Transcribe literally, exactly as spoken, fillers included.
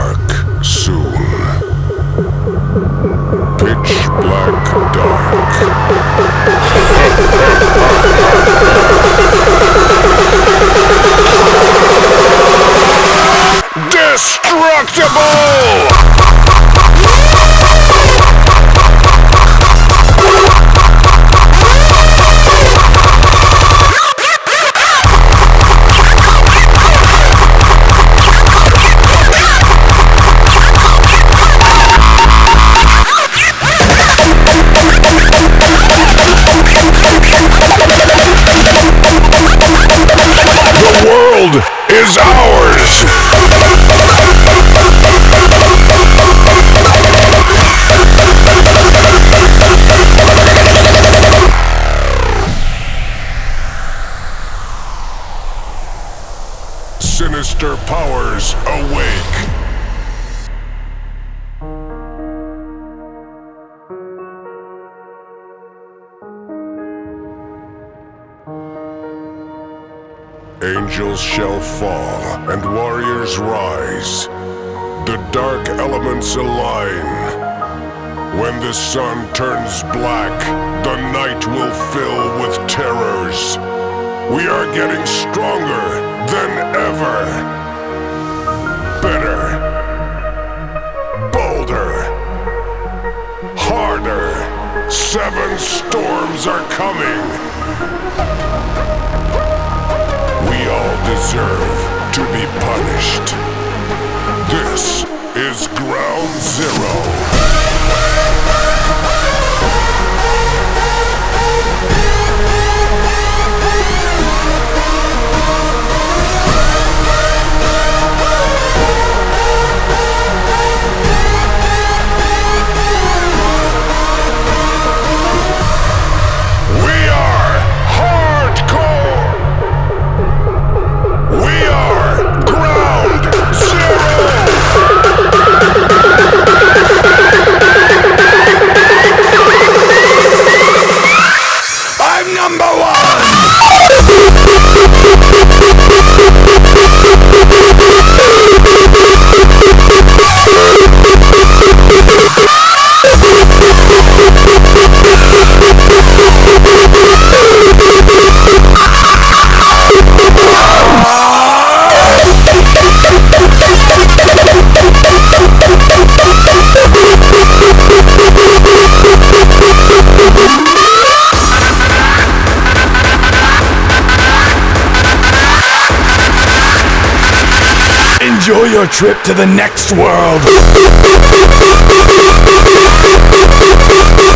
dark soon. Pitch black dark. Destructible! Is ours! Sinister powers awake! Angels shall fall, and warriors rise. The dark elements align. When the sun turns black, the night will fill with terrors. We are getting stronger than ever. Better. Bolder. Harder. Seven storms are coming. We all deserve to be punished. This is Ground Zero. Enjoy your trip to the next world!